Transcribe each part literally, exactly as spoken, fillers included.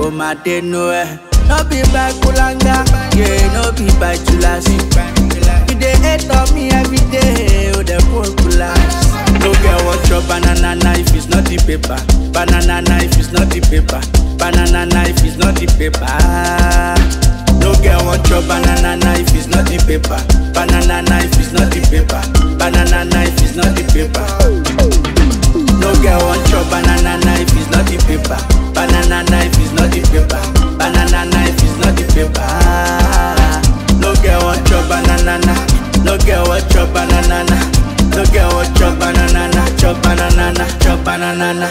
oh my day no eh. No be by Kulanga, yeah, no be by Chulasi. You dey hate on me every day, oh the poor Kulas. No girl want your banana knife, is not the paper. Banana knife is not the paper. Banana knife is not the paper. No girl want your banana knife, is not the paper. Banana knife is not the paper. Banana knife is not the paper. No girl want your banana knife, is not the paper. Banana knife is not the paper. Banana knife is not the paper. No girl want your banana knife. No girl want your banana knife. No girl want your banana, chop banana, chop banana.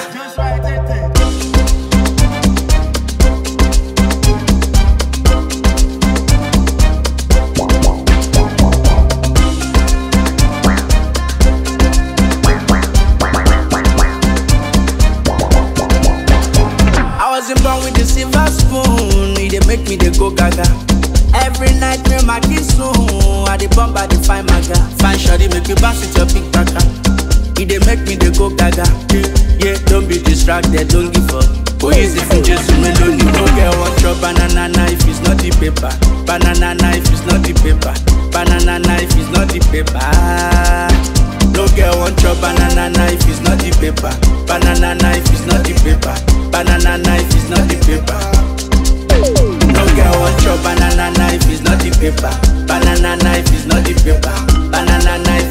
I wasn't born with the silver spoon, it dey make me dey go gaga. Every night me my kiss soon, I dey bump I dey find my girl. Fine shawty make you bounce with your big backer. It dey make me dey go gaga. Yeah, don't be distracted, don't give up. Go easy for just melody. No girl want your banana knife, is not the paper. Banana knife is not the paper. Banana knife is not the paper. No girl want your banana knife, is not the paper. Banana knife is not the paper. Banana knife is not the paper. No girl want your banana knife, is not the paper. Banana knife is not the paper. Banana knife